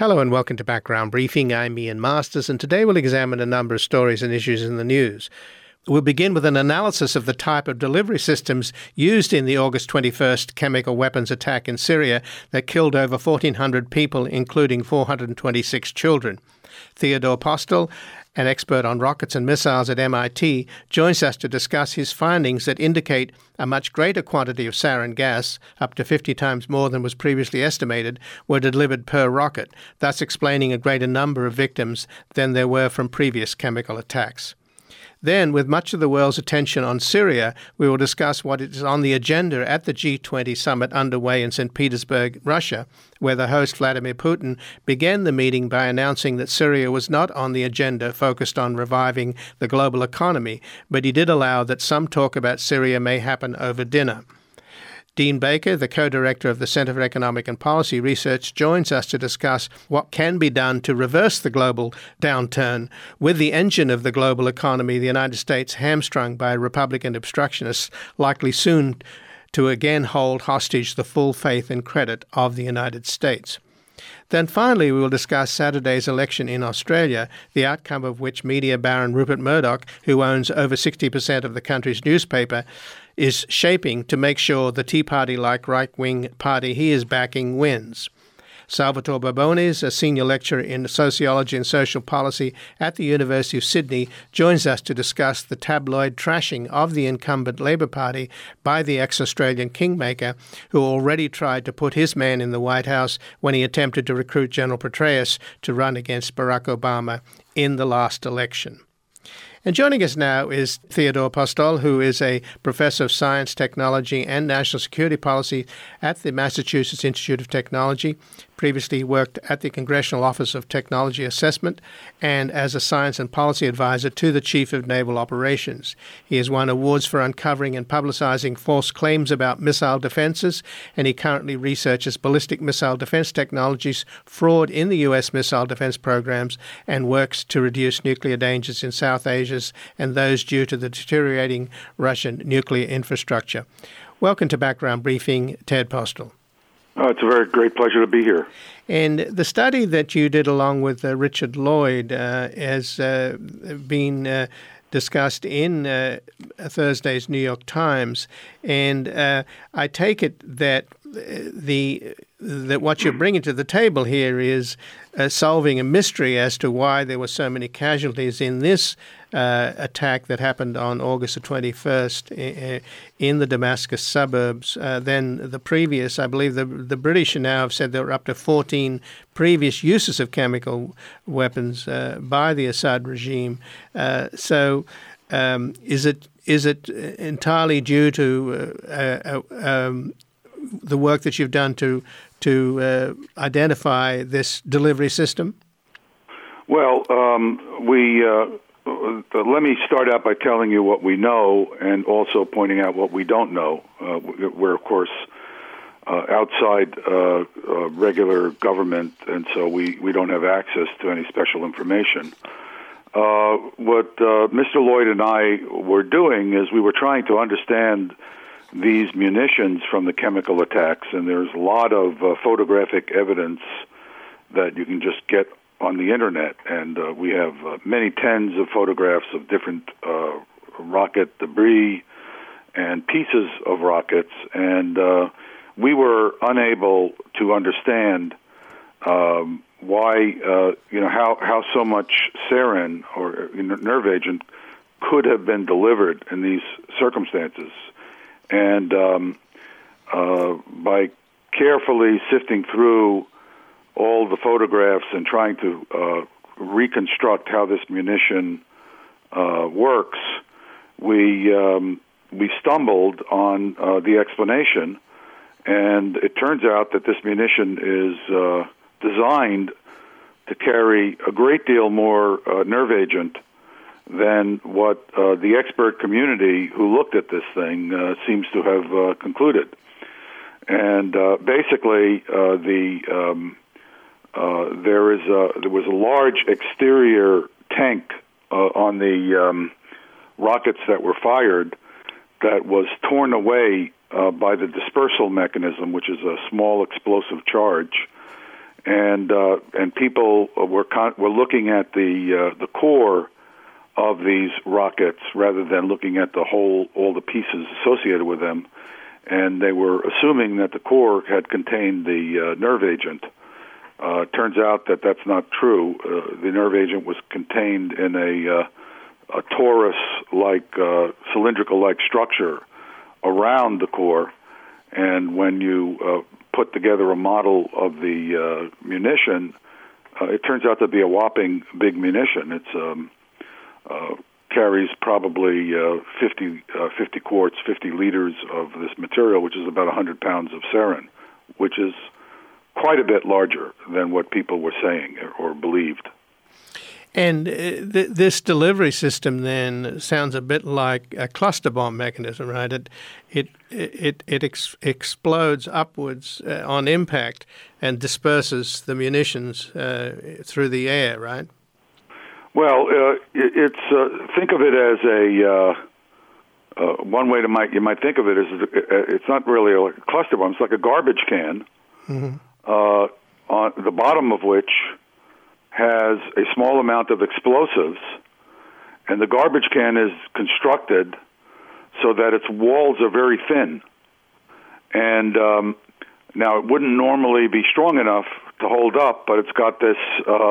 Hello and welcome to Background Briefing. I'm Ian Masters, and today we'll examine a number of stories and issues in the news. We'll begin with an analysis of the type of delivery systems used in the August 21st chemical weapons attack in Syria that killed over 1,400 people, including 426 children. Theodore Postel, an expert on rockets and missiles at MIT, joins us to discuss his findings that indicate a much greater quantity of sarin gas, up to 50 times more than was previously estimated, were delivered per rocket, thus explaining a greater number of victims than there were from previous chemical attacks. Then, with much of the world's attention on Syria, we will discuss what is on the agenda at the G20 summit underway in St. Petersburg, Russia, where the host Vladimir Putin began the meeting by announcing that Syria was not on the agenda focused on reviving the global economy, but he did allow that some talk about Syria may happen over dinner. Dean Baker, the co-director of the Center for Economic and Policy Research, joins us to discuss what can be done to reverse the global downturn with the engine of the global economy, the United States, hamstrung by Republican obstructionists, likely soon to again hold hostage the full faith and credit of the United States. Then finally, we will discuss Saturday's election in Australia, the outcome of which media baron Rupert Murdoch, who owns over 60% of the country's newspaper, is shaping to make sure the Tea Party-like right-wing party he is backing wins. Salvatore Babones, a senior lecturer in sociology and social policy at the University of Sydney, joins us to discuss the tabloid trashing of the incumbent Labor Party by the ex-Australian kingmaker, who already tried to put his man in the White House when he attempted to recruit General Petraeus to run against Barack Obama in the last election. And joining us now is Theodore Postel, who is a professor of science, technology, and national security policy at the Massachusetts Institute of Technology. Previously, he worked at the Congressional Office of Technology Assessment and as a science and policy advisor to the Chief of Naval Operations. He has won awards for uncovering and publicizing false claims about missile defenses, and he currently researches ballistic missile defense technologies, fraud in the U.S. missile defense programs, and works to reduce nuclear dangers in South Asia and those due to the deteriorating Russian nuclear infrastructure. Welcome to Background Briefing, Ted Postel. It's a very great pleasure to be here. And the study that you did along with Richard Lloyd has been discussed in Thursday's New York Times, and I take it that that what you're bringing to the table here is solving a mystery as to why there were so many casualties in this attack that happened on August the 21st in the Damascus suburbs. Then the previous, I believe the British now have said there were up to 14 previous uses of chemical weapons by the Assad regime. So is it entirely due to the work that you've done to identify this delivery system? Well, let me start out by telling you what we know and also pointing out what we don't know. We're, of course, outside regular government, and so we don't have access to any special information. What Mr. Lloyd and I were doing is we were trying to understand these munitions from the chemical attacks, and there's a lot of photographic evidence that you can just get on the internet, and we have many tens of photographs of different rocket debris and pieces of rockets, and we were unable to understand why, how so much sarin or nerve agent could have been delivered in these circumstances. And by carefully sifting through all the photographs and trying to reconstruct how this munition works, we stumbled on the explanation, and it turns out that this munition is designed to carry a great deal more nerve agent than what the expert community who looked at this thing seems to have concluded. And basically, there was a large exterior tank on the rockets that were fired that was torn away by the dispersal mechanism, which is a small explosive charge. and people were looking at the core of these rockets rather than looking at all the pieces associated with them, and they were assuming that the core had contained the nerve agent. Turns out that that's not true. The nerve agent was contained in a torus-like, cylindrical-like structure around the core, and when you put together a model of the munition, it turns out to be a whopping big munition. It's carries probably 50 quarts, 50 liters of this material, which is about 100 pounds of sarin, which is quite a bit larger than what people were saying or believed. And this delivery system then sounds a bit like a cluster bomb mechanism, right? It explodes upwards on impact and disperses the munitions through the air, right? Well, it's think of it as a one way you might think of it is it's not really a cluster bomb. It's like a garbage can, on the bottom of which has a small amount of explosives, and the garbage can is constructed so that its walls are very thin. And now it wouldn't normally be strong enough to hold up, but it's got this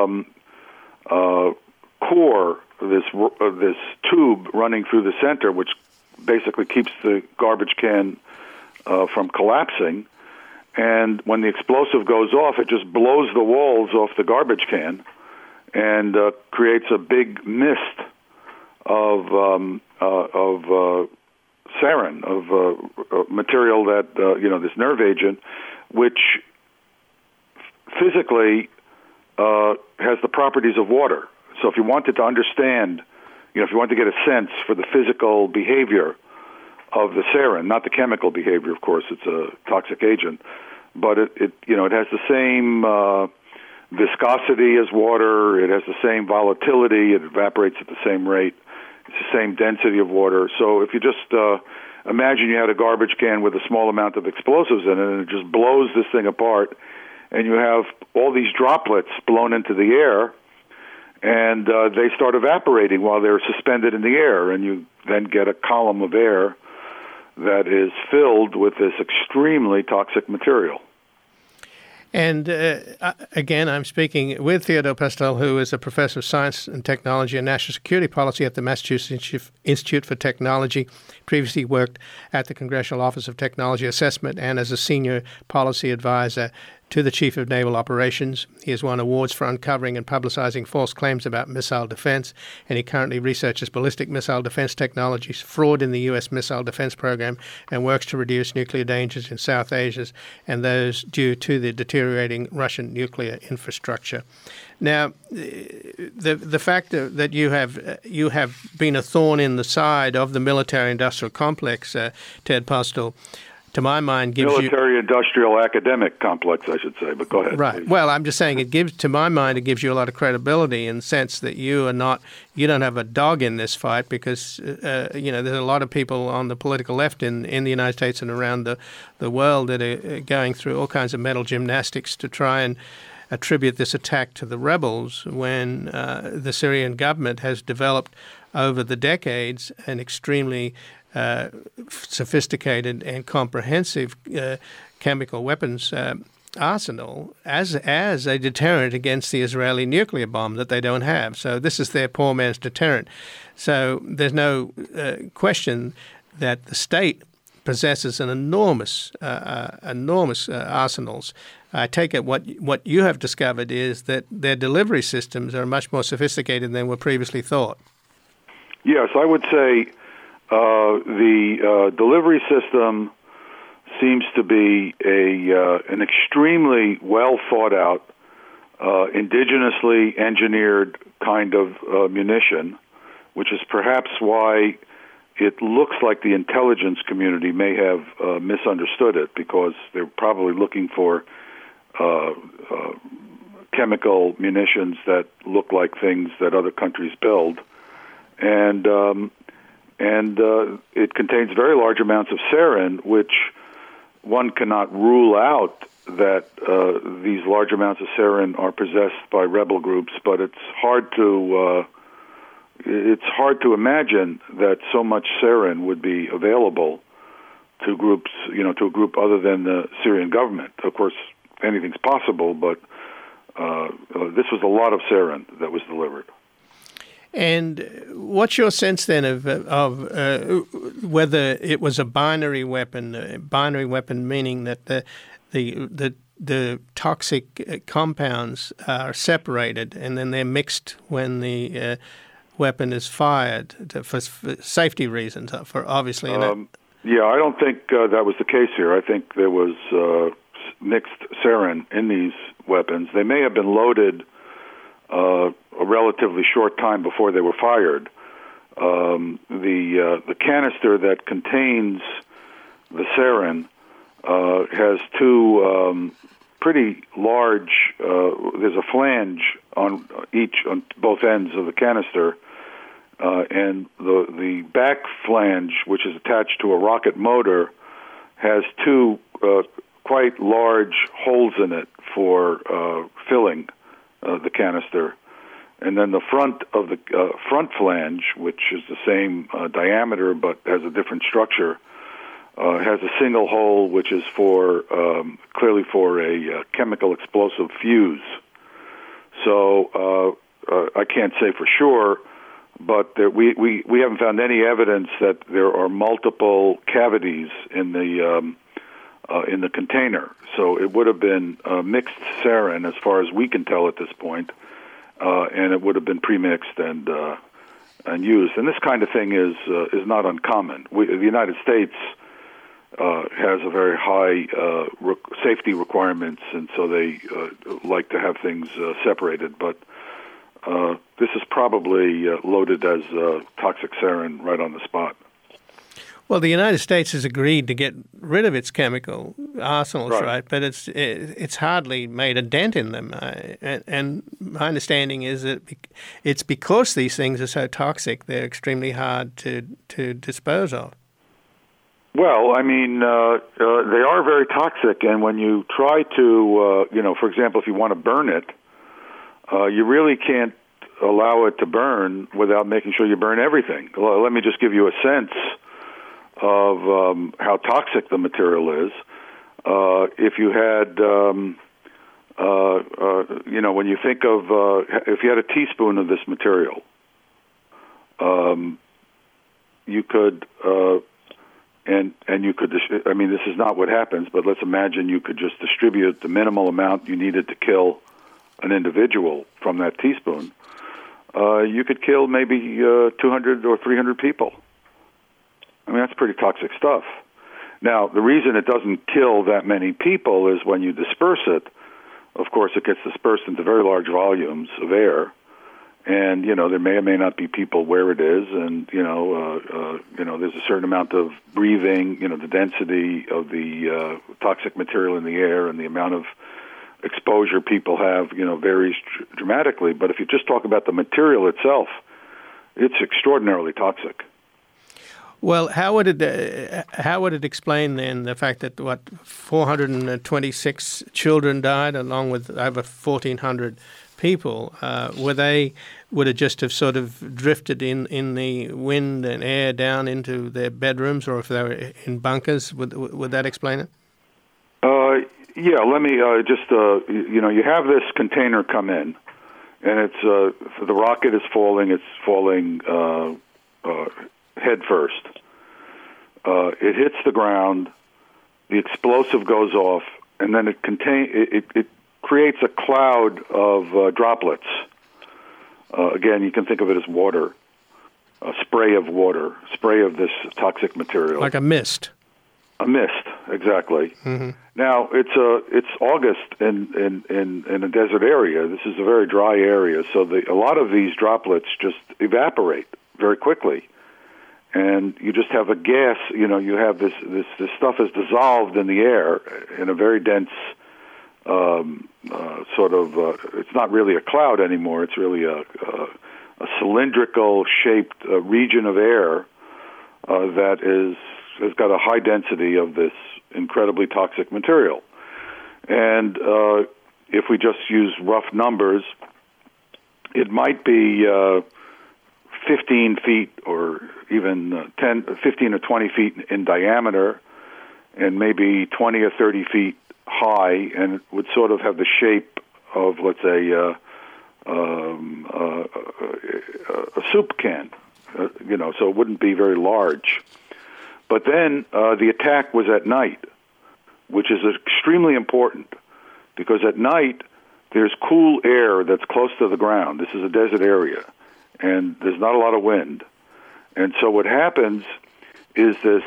core, this tube running through the center, which basically keeps the garbage can from collapsing. And when the explosive goes off, it just blows the walls off the garbage can and creates a big mist of sarin, of material that this nerve agent, which physically has the properties of water. So if you wanted to understand, if you wanted to get a sense for the physical behavior of the sarin, not the chemical behavior, of course, it's a toxic agent, but it has the same viscosity as water, it has the same volatility, it evaporates at the same rate, it's the same density of water. So if you just imagine you had a garbage can with a small amount of explosives in it, and it just blows this thing apart, and you have all these droplets blown into the air, and they start evaporating while they're suspended in the air, and you then get a column of air that is filled with this extremely toxic material. And again, I'm speaking with Theodore Postel, who is a professor of science and technology and national security policy at the Massachusetts Institute for Technology. Previously worked at the Congressional Office of Technology Assessment and as a senior policy advisor to the Chief of Naval Operations. He has won awards for uncovering and publicizing false claims about missile defense, and he currently researches ballistic missile defense technologies, fraud in the U.S. missile defense program, and works to reduce nuclear dangers in South Asia and those due to the deteriorating Russian nuclear infrastructure. Now, the fact that you have been a thorn in the side of the military-industrial complex, Ted Postel, to my mind, gives military-industrial academic complex, I should say. But go ahead. Right. Please. Well, I'm just saying it gives you a lot of credibility in the sense that you don't have a dog in this fight because there's a lot of people on the political left in the United States and around the world that are going through all kinds of mental gymnastics to try and attribute this attack to the rebels when the Syrian government has developed over the decades an extremely sophisticated and comprehensive chemical weapons arsenal as a deterrent against the Israeli nuclear bomb that they don't have. So this is their poor man's deterrent. So there's no question that the state possesses an enormous arsenals. I take it what you have discovered is that their delivery systems are much more sophisticated than were previously thought. Yes, I would say the delivery system seems to be an extremely well thought out, indigenously engineered kind of munition, which is perhaps why it looks like the intelligence community may have misunderstood it, because they're probably looking for chemical munitions that look like things that other countries build, and it contains very large amounts of sarin, which one cannot rule out that these large amounts of sarin are possessed by rebel groups, but it's hard to imagine that so much sarin would be available to groups, to a group other than the Syrian government. Of course, anything's possible, but this was a lot of sarin that was delivered. And what's your sense then of whether it was a binary weapon? Binary weapon meaning that the toxic compounds are separated and then they're mixed when the weapon is fired for safety reasons. For obviously. Yeah, I don't think that was the case here. I think there was mixed sarin in these weapons. They may have been loaded a relatively short time before they were fired. The canister that contains the sarin has two pretty large. There's a flange on both ends of the canister, and the back flange, which is attached to a rocket motor, has two quite large holes in it for filling the canister. And then the front of the front flange, which is the same diameter but has a different structure, has a single hole which is clearly for a chemical explosive fuse. So I can't say for sure, but we haven't found any evidence that there are multiple cavities in the container. So it would have been mixed sarin as far as we can tell at this point. And it would have been premixed and used. And this kind of thing is not uncommon. The United States has a very high safety requirements, and so they like to have things separated. But this is probably loaded as toxic sarin right on the spot. Well, the United States has agreed to get rid of its chemical arsenals, right? But it's hardly made a dent in them. And my understanding is that it's because these things are so toxic, they're extremely hard to dispose of. Well, I mean, they are very toxic, and when you try to, for example, if you want to burn it, you really can't allow it to burn without making sure you burn everything. Well, let me just give you a sense of how toxic the material is. If you had, when you think of, if you had a teaspoon of this material, you could, and you could, I mean, this is not what happens, but let's imagine you could just distribute the minimal amount you needed to kill an individual from that teaspoon. You could kill maybe 200 or 300 people. I mean, that's pretty toxic stuff. Now, the reason it doesn't kill that many people is when you disperse it, of course, it gets dispersed into very large volumes of air. And, there may or may not be people where it is. And, there's a certain amount of breathing, the density of the toxic material in the air and the amount of exposure people have, varies dramatically. But if you just talk about the material itself, it's extraordinarily toxic. Well, how would it explain then the fact that 426 children died along with over 1,400 people? Would it just have sort of drifted in the wind and air down into their bedrooms, or if they were in bunkers? Would that explain it? Yeah. Let me you have this container come in, and it's the rocket is falling. It's falling head first. It hits the ground, the explosive goes off, and then it creates a cloud of droplets. Again, you can think of it as water, a spray of water, spray of this toxic material. Like a mist. A mist, exactly. Mm-hmm. Now, it's August in a desert area. This is a very dry area, so a lot of these droplets just evaporate very quickly. And you just have a gas, you have this stuff is dissolved in the air in a very dense it's not really a cloud anymore. It's really a cylindrical shaped region of air that has got a high density of this incredibly toxic material. And if we just use rough numbers, it might be 15 feet or even 15 or 20 feet in diameter, and maybe 20 or 30 feet high, and it would sort of have the shape of, let's say, a soup can, so it wouldn't be very large. But then the attack was at night, which is extremely important, because at night there's cool air that's close to the ground. This is a desert area, and there's not a lot of wind. And so what happens is this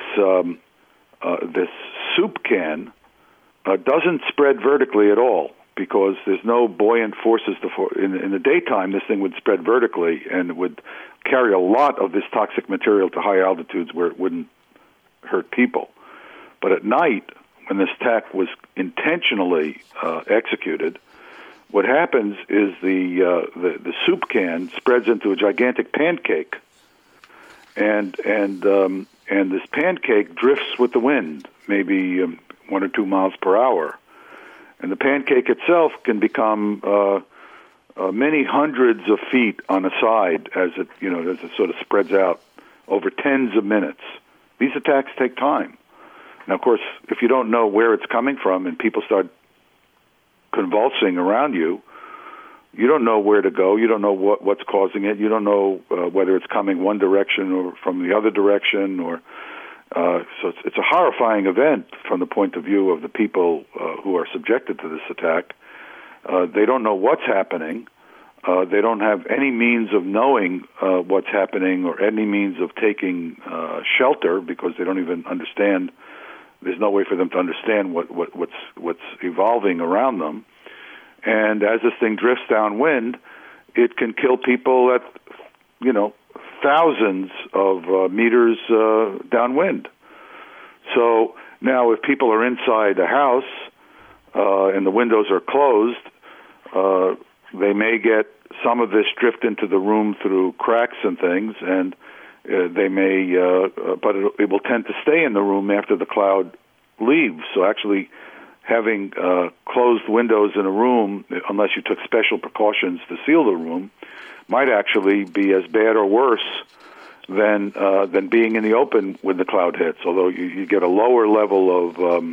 soup can doesn't spread vertically at all, because there's no buoyant forces. In the daytime, this thing would spread vertically, and it would carry a lot of this toxic material to high altitudes where it wouldn't hurt people. But at night, when this attack was intentionally executed, what happens is the soup can spreads into a gigantic pancake, and this pancake drifts with the wind, maybe 1 or 2 miles per hour, and the pancake itself can become many hundreds of feet on a side as it sort of spreads out over tens of minutes. These attacks take time. Now, of course, if you don't know where it's coming from and people start convulsing around you, you don't know where to go. You don't know what's causing it. You don't know whether it's coming one direction or from the other direction. So it's a horrifying event from the point of view of the people who are subjected to this attack. They don't know what's happening. They don't have any means of knowing what's happening or any means of taking shelter, because they don't even understand. There's no way for them to understand what's evolving around them. And as this thing drifts downwind, it can kill people at, thousands of meters downwind. So now if people are inside the house and the windows are closed, they may get some of this drift into the room through cracks and things, and they may, but it will tend to stay in the room after the cloud leaves. So actually having closed windows in a room, unless you took special precautions to seal the room, might actually be as bad or worse than being in the open when the cloud hits. Although you get a lower level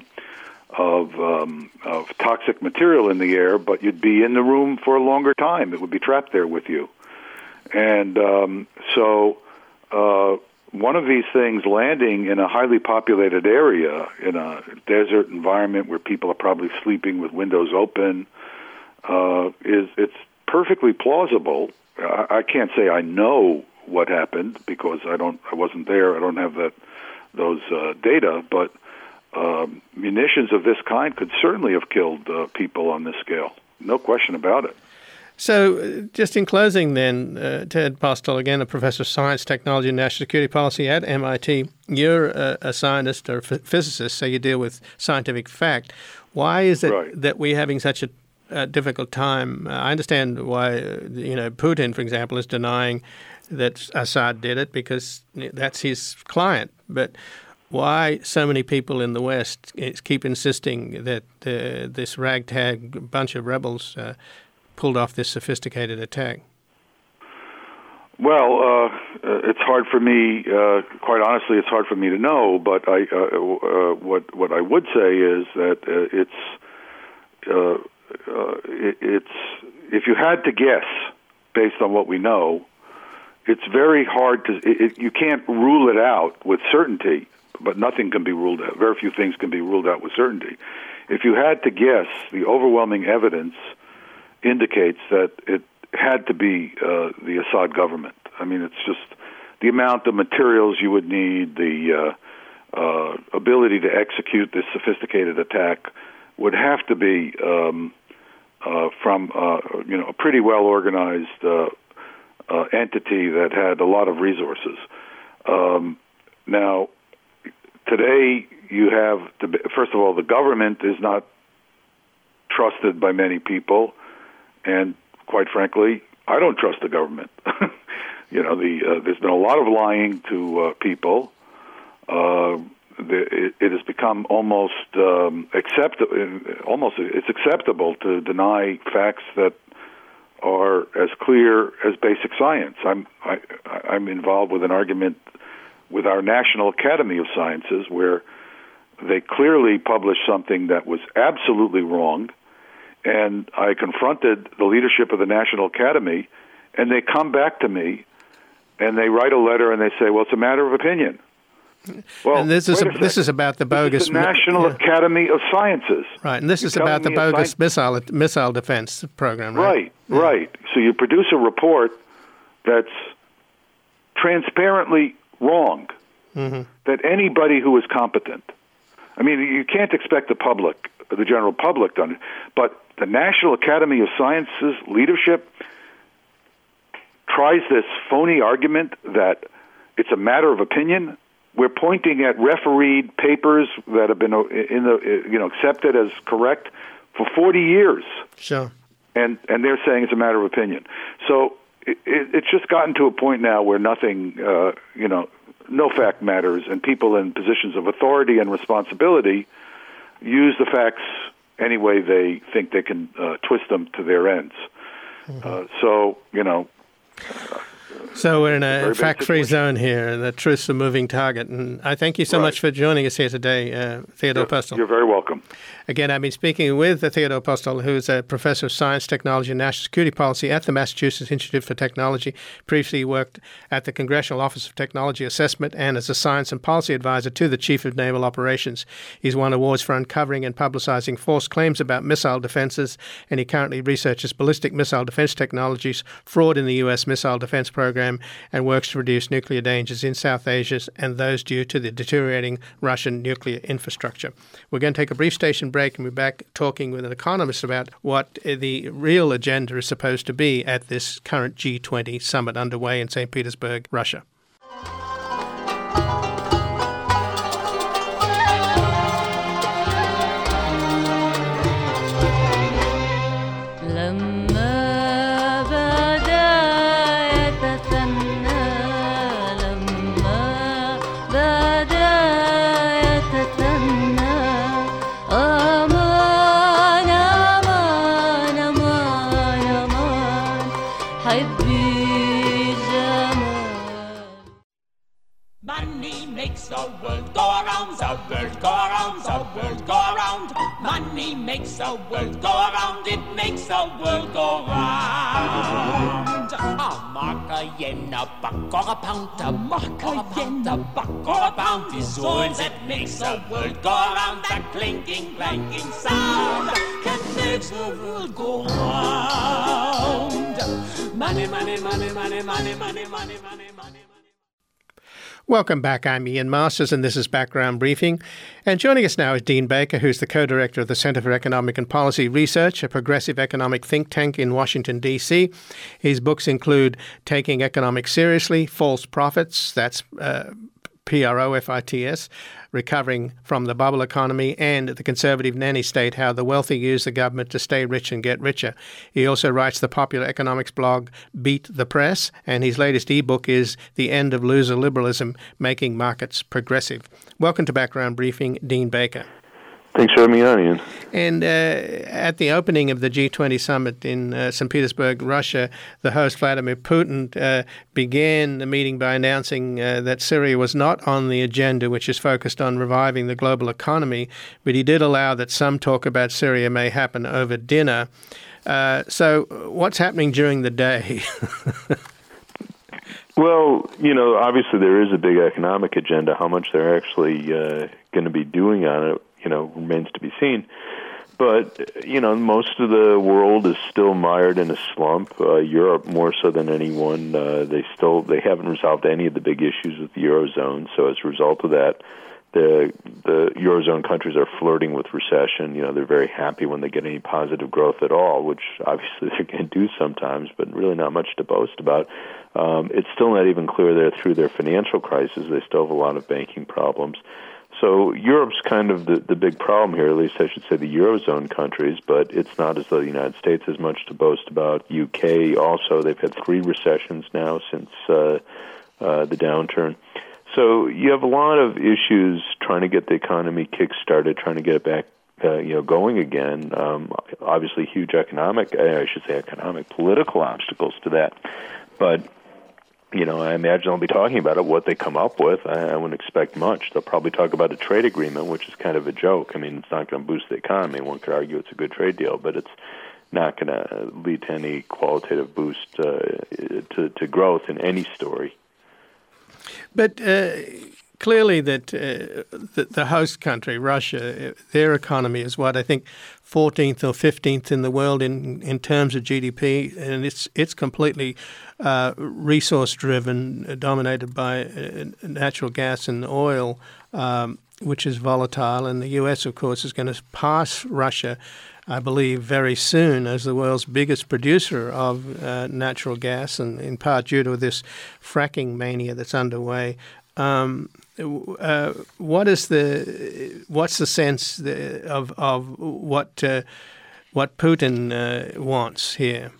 of toxic material in the air, but you'd be in the room for a longer time. It would be trapped there with you. And so one of these things landing in a highly populated area, in a desert environment where people are probably sleeping with windows open, it's perfectly plausible. I can't say I know what happened because I wasn't there. I don't have those data, but munitions of this kind could certainly have killed people on this scale. No question about it. So just in closing then, Ted Postel, again, a professor of science, technology, and national security policy at MIT. You're a scientist or physicist, so you deal with scientific fact. Why is it that we're having such a difficult time? I understand why, Putin, for example, is denying that Assad did it because that's his client. But why so many people in the West keep insisting that this ragtag bunch of rebels pulled off this sophisticated attack? Well, it's hard for me. Quite honestly, it's hard for me to know. But what I would say is that it's if you had to guess based on what we know, it's very hard to. You can't rule it out with certainty. But nothing can be ruled out. Very few things can be ruled out with certainty. If you had to guess, the overwhelming evidence indicates that it had to be the Assad government. I mean, it's just the amount of materials you would need, the ability to execute this sophisticated attack would have to be from a pretty well-organized entity that had a lot of resources. Now, today, you have, first of all, the government is not trusted by many people, and quite frankly, I don't trust the government. There's been a lot of lying to people. it has become almost it's acceptable to deny facts that are as clear as basic science. I'm involved with an argument with our National Academy of Sciences where they clearly published something that was absolutely wrong, and I confronted the leadership of the National Academy, and they come back to me, and they write a letter, and they say, well, it's a matter of opinion. Well, and this is about the bogus... This is the National Academy of Sciences. Right, and this is about the bogus missile defense program, right? Right. So you produce a report that's transparently wrong, that anybody who is competent... I mean, you can't expect the general public to understand, but the National Academy of Sciences leadership tries this phony argument that it's a matter of opinion. We're pointing at refereed papers that have been accepted as correct for 40 years. Sure. And they're saying it's a matter of opinion. So it's just gotten to a point now where nothing, no fact matters, and people in positions of authority and responsibility use the facts any way they think they can twist them to their ends. So we're in a fact-free zone here, and the truth's a moving target. And I thank you so much for joining us here today, Theodore Postel. You're very welcome. Again, I've been speaking with Theodore Postel, who's a professor of science, technology, and national security policy at the Massachusetts Institute for Technology. Previously, he worked at the Congressional Office of Technology Assessment and as a science and policy advisor to the Chief of Naval Operations. He's won awards for uncovering and publicizing false claims about missile defenses, and he currently researches ballistic missile defense technologies, fraud in the U.S. missile defense program, and works to reduce nuclear dangers in South Asia and those due to the deteriorating Russian nuclear infrastructure. We're going to take a brief station break and we're back talking with an economist about what the real agenda is supposed to be at this current G20 summit underway in St. Petersburg, Russia. Money makes the world go around, the world go around, the world go around. Money makes the world go around, it makes the world go round. A mark, a yen, a buck, or a pound, a mark, a yen, a buck, or a pound is all that makes the world go around. That clinking, clanking sound that makes the world go round. Money, money, money, money, money, money, money, money, money. Welcome back. I'm Ian Masters, and this is Background Briefing. And joining us now is Dean Baker, who's the co-director of the Center for Economic and Policy Research, a progressive economic think tank in Washington, D.C. His books include Taking Economics Seriously, False Profits, that's PROFITS, Recovering from the Bubble Economy, and The Conservative Nanny State, How the Wealthy Use the Government to Stay Rich and Get Richer. He also writes the popular economics blog Beat the Press, and his latest ebook is The End of Loser Liberalism, Making Markets Progressive. Welcome to Background Briefing, Dean Baker. Thanks for having me on, Ian. And at the opening of the G20 summit in St. Petersburg, Russia, the host Vladimir Putin began the meeting by announcing that Syria was not on the agenda, which is focused on reviving the global economy, but he did allow that some talk about Syria may happen over dinner. So what's happening during the day? Well, obviously there is a big economic agenda. How much they're actually going to be doing on it, remains to be seen. But, most of the world is still mired in a slump. Europe more so than anyone. They haven't resolved any of the big issues with the Eurozone. So as a result of that, the Eurozone countries are flirting with recession. They're very happy when they get any positive growth at all, which obviously they're going to do sometimes, but really not much to boast about. It's still not even clear they're through their financial crisis. They still have a lot of banking problems. So Europe's kind of the big problem here, at least I should say the Eurozone countries, but it's not as though the United States has much to boast about. UK also, they've had 3 recessions now since the downturn. So you have a lot of issues trying to get the economy kick-started, trying to get it back going again. Obviously, huge political obstacles to that. But, I imagine they'll be talking about it, what they come up with. I wouldn't expect much. They'll probably talk about a trade agreement, which is kind of a joke. I mean, it's not going to boost the economy. One could argue it's a good trade deal, but it's not going to lead to any qualitative boost to growth in any story. But clearly that the host country, Russia, their economy is what, I think 14th or 15th in the world in terms of GDP, and it's completely resource-driven, dominated by natural gas and oil, which is volatile. And the U.S., of course, is going to pass Russia, I believe, very soon as the world's biggest producer of natural gas, and in part due to this fracking mania that's underway. What's the sense of what Putin wants here?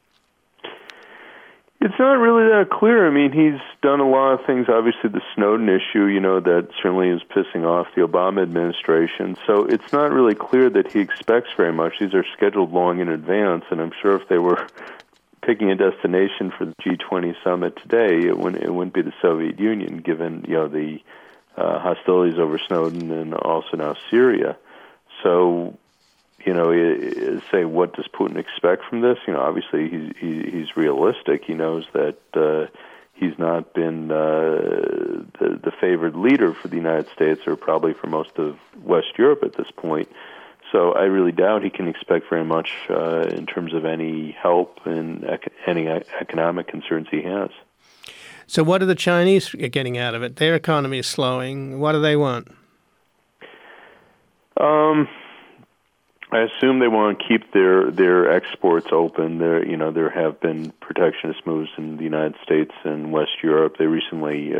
It's not really that clear. I mean, he's done a lot of things. Obviously, the Snowden issue, that certainly is pissing off the Obama administration. So it's not really clear that he expects very much. These are scheduled long in advance, and I'm sure if they were picking a destination for the G20 summit today, it wouldn't be the Soviet Union, given the hostilities over Snowden and also now Syria. So, say, what does Putin expect from this? Obviously he's realistic. He knows that he's not been the favored leader for the United States, or probably for most of West Europe at this point. So I really doubt he can expect very much in terms of any help in any economic concerns he has. So what are the Chinese getting out of it? Their economy is slowing. What do they want? I assume they want to keep their exports open. There have been protectionist moves in the United States and West Europe. They recently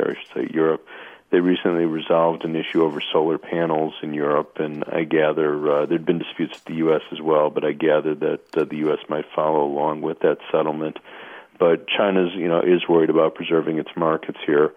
resolved an issue over solar panels in Europe, and I gather there'd been disputes with the U.S. as well, but I gather that the U.S. might follow along with that settlement. But China's, is worried about preserving its markets here.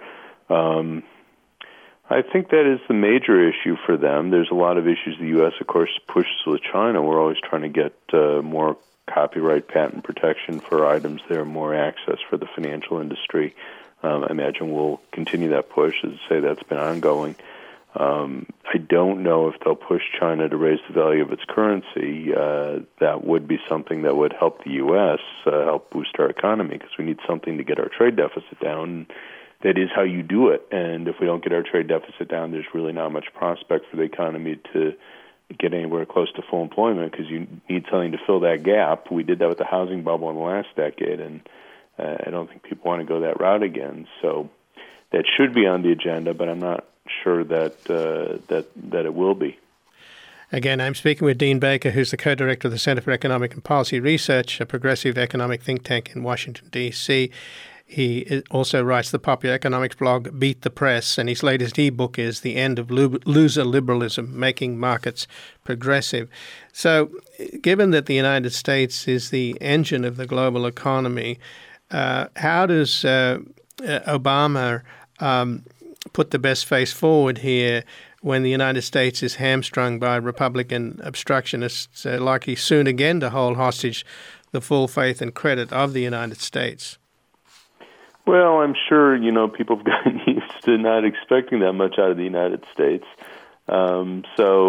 I think that is the major issue for them. There's a lot of issues the U.S., of course, pushes with China. We're always trying to get more copyright patent protection for items there, more access for the financial industry. I imagine we'll continue that push. As I say, that's been ongoing. I don't know if they'll push China to raise the value of its currency. That would be something that would help the U.S., help boost our economy, because we need something to get our trade deficit down. That is how you do it. And if we don't get our trade deficit down, there's really not much prospect for the economy to get anywhere close to full employment, because you need something to fill that gap. We did that with the housing bubble in the last decade, and I don't think people want to go that route again. So that should be on the agenda, but I'm not sure that it will be. Again, I'm speaking with Dean Baker, who's the co-director of the Center for Economic and Policy Research, a progressive economic think tank in Washington, D.C. He also writes the popular economics blog Beat the Press, and his latest ebook is The End of Loser Liberalism, Making Markets Progressive. So, given that the United States is the engine of the global economy, how does Obama put the best face forward here when the United States is hamstrung by Republican obstructionists likely soon again to hold hostage the full faith and credit of the United States? Well, I'm sure, people have gotten used to not expecting that much out of the United States. The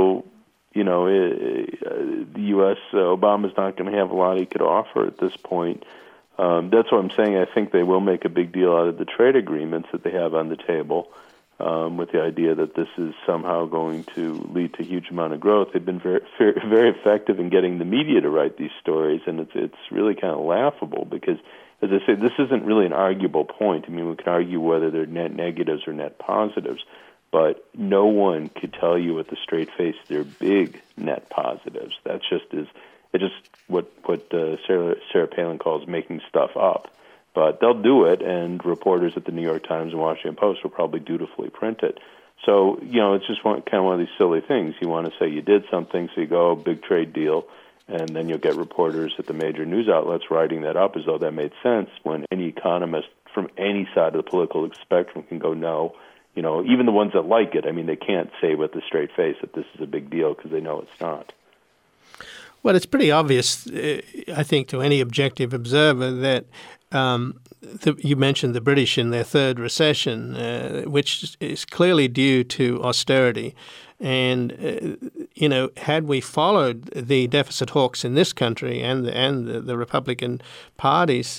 U.S., Obama's not going to have a lot he could offer at this point. That's what I'm saying. I think they will make a big deal out of the trade agreements that they have on the table, with the idea that this is somehow going to lead to a huge amount of growth. They've been very, very effective in getting the media to write these stories, and it's really kind of laughable because, as I say, this isn't really an arguable point. I mean, we can argue whether they're net negatives or net positives, but no one could tell you with a straight face they're big net positives. It's just what Sarah Palin calls making stuff up. But they'll do it, and reporters at the New York Times and Washington Post will probably dutifully print it. So, it's just one of these silly things. You want to say you did something, so you go, oh, big trade deal, and then you'll get reporters at the major news outlets writing that up as though that made sense, when any economist from any side of the political spectrum can go, no, even the ones that like it, I mean, they can't say with a straight face that this is a big deal because they know it's not. Well, it's pretty obvious, I think, to any objective observer that you mentioned the British in their third recession, which is clearly due to austerity. And, had we followed the deficit hawks in this country and the Republican Party's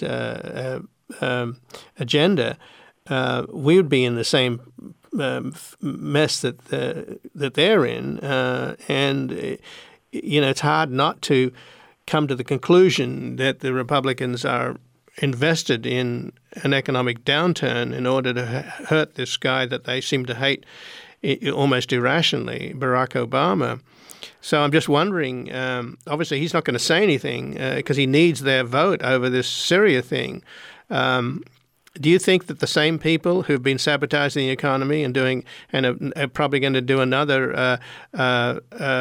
agenda, we would be in the same mess that they're in. It's hard not to come to the conclusion that the Republicans are invested in an economic downturn in order to hurt this guy that they seem to hate almost irrationally, Barack Obama. So I'm just wondering, obviously he's not going to say anything because he needs their vote over this Syria thing. Do you think that the same people who've been sabotaging the economy and are probably going to do another, over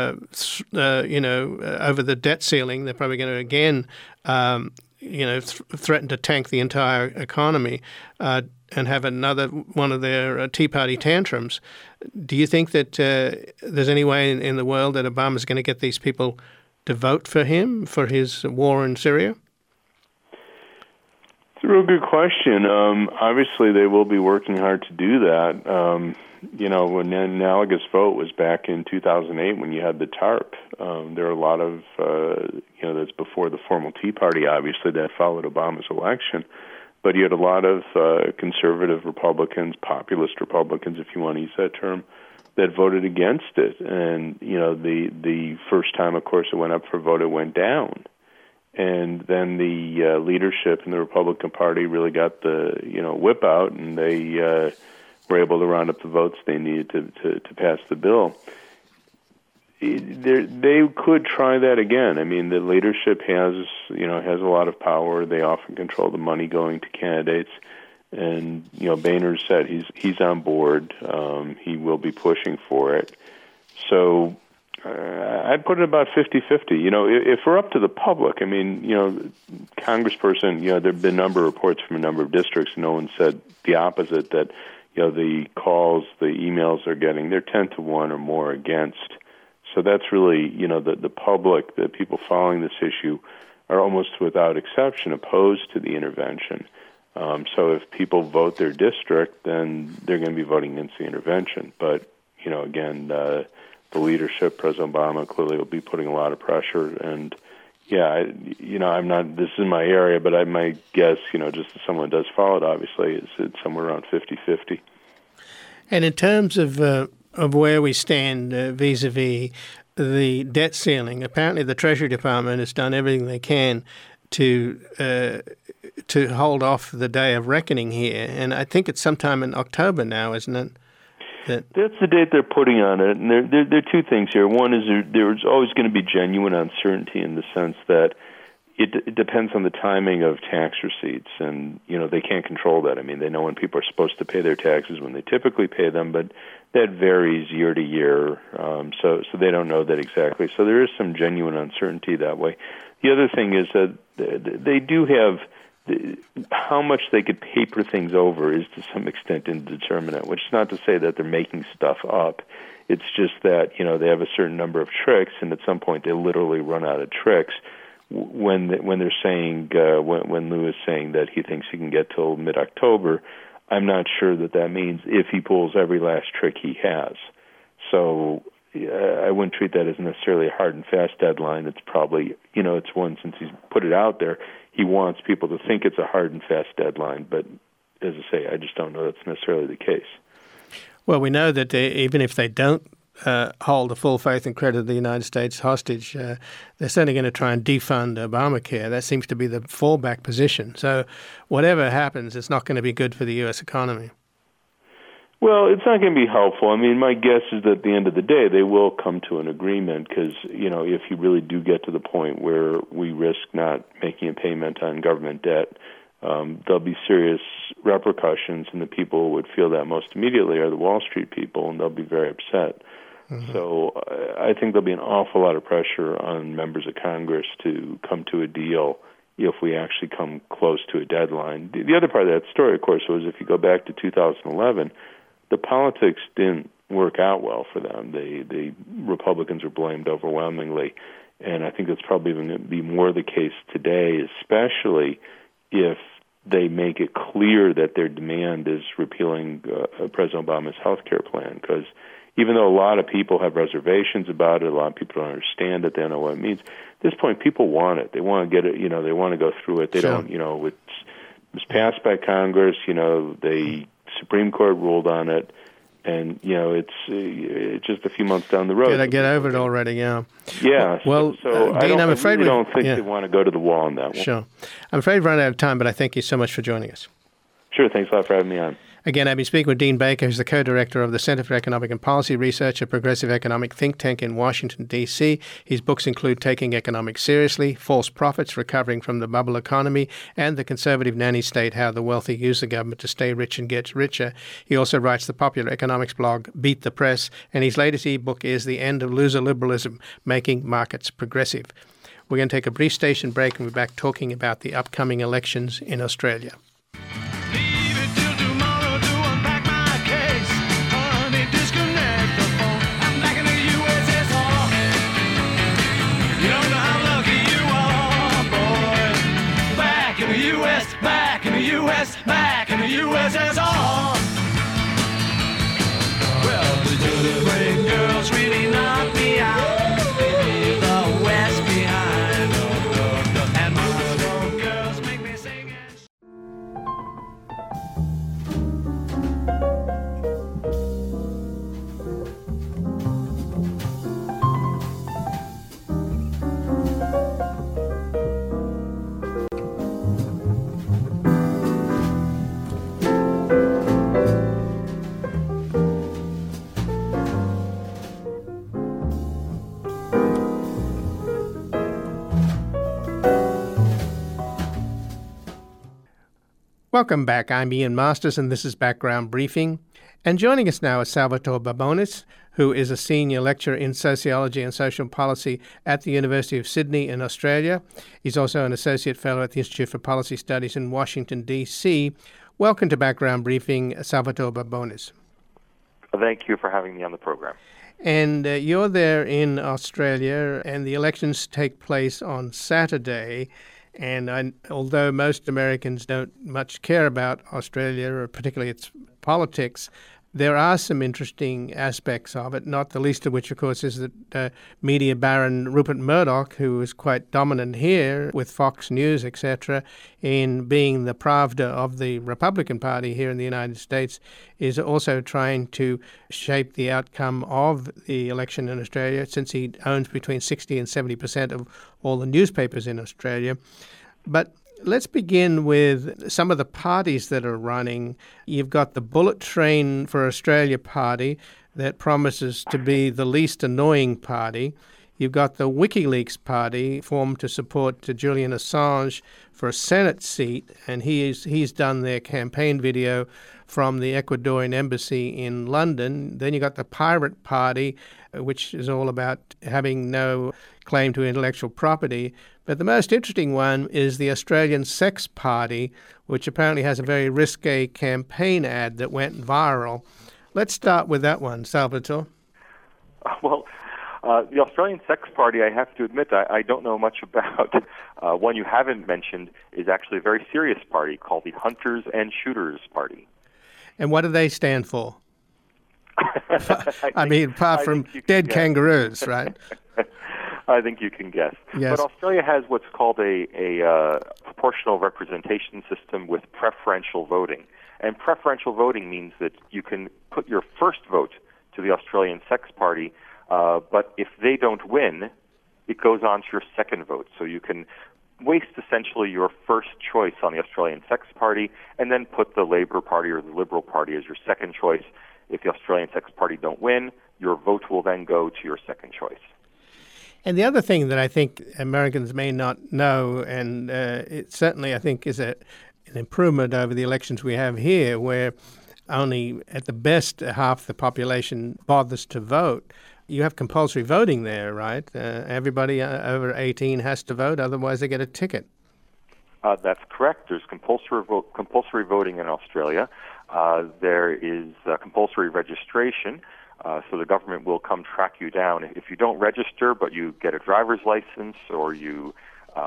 the debt ceiling, they're probably going to again, threaten to tank the entire economy and have another one of their Tea Party tantrums? Do you think that there's any way in the world that Obama's going to get these people to vote for him for his war in Syria? It's a real good question. Obviously, they will be working hard to do that. When an analogous vote was back in 2008 when you had the TARP, there are a lot of, that's before the formal Tea Party, obviously, that followed Obama's election. But you had a lot of conservative Republicans, populist Republicans, if you want to use that term, that voted against it. And, the first time, of course, it went up for a vote, it went down. And then the leadership in the Republican Party really got the whip out, and they were able to round up the votes they needed to pass the bill. They could try that again. I mean, the leadership has a lot of power. They often control the money going to candidates, and Boehner said he's on board. He will be pushing for it. So I'd put it about 50-50. If we're up to the public, I mean, Congressperson, there have been a number of reports from a number of districts. No one said the opposite, that, the calls, the emails they're getting, they're 10-1 or more against. So that's really, the public, the people following this issue are almost without exception opposed to the intervention. So if people vote their district, then they're going to be voting against the intervention. But, again, the leadership, President Obama, clearly will be putting a lot of pressure. And, I'm not, this is my area, but my guess, just as someone does follow it, obviously, is it's somewhere around 50-50. And in terms of where we stand vis-a-vis the debt ceiling, apparently the Treasury Department has done everything they can to hold off the day of reckoning here. And I think it's sometime in October now, isn't it? That's the date they're putting on it. And there are two things here. One is there's always going to be genuine uncertainty in the sense that it depends on the timing of tax receipts, and they can't control that. I mean, they know when people are supposed to pay their taxes, when they typically pay them, but that varies year to year. So they don't know that exactly. So there is some genuine uncertainty that way. The other thing is that they do have how much they could paper things over is to some extent indeterminate, which is not to say that they're making stuff up. It's just that, they have a certain number of tricks, and at some point they literally run out of tricks. When they're saying, when Lou is saying that he thinks he can get till mid-October, I'm not sure that means if he pulls every last trick he has. So I wouldn't treat that as necessarily a hard and fast deadline. It's probably, it's one, since he's put it out there, he wants people to think it's a hard and fast deadline. But as I say, I just don't know that's necessarily the case. Well, we know that even if they don't hold the full faith and credit of the United States hostage, they're certainly going to try and defund Obamacare. That seems to be the fallback position. So whatever happens, it's not going to be good for the U.S. economy. Well, it's not going to be helpful. I mean, my guess is that at the end of the day, they will come to an agreement because, if you really do get to the point where we risk not making a payment on government debt, there'll be serious repercussions, and the people who would feel that most immediately are the Wall Street people, and they'll be very upset. Mm-hmm. So I think there'll be an awful lot of pressure on members of Congress to come to a deal if we actually come close to a deadline. The other part of that story, of course, was if you go back to 2011, the politics didn't work out well for them. The Republicans were blamed overwhelmingly, and I think that's probably going to be more the case today, especially if they make it clear that their demand is repealing President Obama's health care plan. Because even though a lot of people have reservations about it, a lot of people don't understand it, they don't know what it means, at this point people want it. They want to get it, they want to go through it. They don't, it was passed by Congress, the Supreme Court ruled on it, and, it's just a few months down the road. Gotta get over it already, yeah. Yeah. Well, Dean, I'm afraid we don't think they want to go to the wall on that one. Sure. I'm afraid we've run out of time, but I thank you so much for joining us. Sure. Thanks a lot for having me on. Again, I've been speaking with Dean Baker, who's the co-director of the Center for Economic and Policy Research, a progressive economic think tank in Washington, D.C. His books include Taking Economics Seriously, False Profits, Recovering from the Bubble Economy, and The Conservative Nanny State, How the Wealthy Use the Government to Stay Rich and Get Richer. He also writes the popular economics blog Beat the Press, and his latest ebook is The End of Loser Liberalism, Making Markets Progressive. We're going to take a brief station break and we're back talking about the upcoming elections in Australia. Back in the USSR. Well, the dirty brain girls really knocked me out. The West behind. And Moscow girls make me sing it. Welcome back. I'm Ian Masters, and this is Background Briefing. And joining us now is Salvatore Babones, who is a senior lecturer in sociology and social policy at the University of Sydney in Australia. He's also an associate fellow at the Institute for Policy Studies in Washington, D.C. Welcome to Background Briefing, Salvatore Babones. Thank you for having me on the program. And you're there in Australia, and the elections take place on Saturday. And although most Americans don't much care about Australia, or particularly its politics, there are some interesting aspects of it, not the least of which, of course, is that media baron Rupert Murdoch, who is quite dominant here with Fox News, etc., in being the Pravda of the Republican Party here in the United States, is also trying to shape the outcome of the election in Australia, since he owns between 60 and 70% of all the newspapers in Australia. But let's begin with some of the parties that are running. You've got the Bullet Train for Australia party that promises to be the least annoying party. You've got the WikiLeaks party formed to support Julian Assange for a Senate seat, and he's done their campaign video from the Ecuadorian embassy in London. Then you've got the Pirate Party, which is all about having no claim to intellectual property. But the most interesting one is the Australian Sex Party, which apparently has a very risque campaign ad that went viral. Let's start with that one, Salvatore. Well, the Australian Sex Party, I have to admit, I don't know much about. One you haven't mentioned is actually a very serious party called the Hunters and Shooters Party. And what do they stand for? I mean, apart from dead kangaroos, right? I think you can guess. Yes. But Australia has what's called a proportional representation system with preferential voting. And preferential voting means that you can put your first vote to the Australian Sex Party, but if they don't win, it goes on to your second vote. So you can waste essentially your first choice on the Australian Sex Party and then put the Labour Party or the Liberal Party as your second choice. If the Australian Sex Party don't win, your vote will then go to your second choice. And the other thing that I think Americans may not know, and it certainly I think is an improvement over the elections we have here, where only at the best half the population bothers to vote. You have compulsory voting there, right? Everybody over 18 has to vote, otherwise they get a ticket. That's correct. There's compulsory voting in Australia. There is compulsory registration, so the government will come track you down. If you don't register, but you get a driver's license or you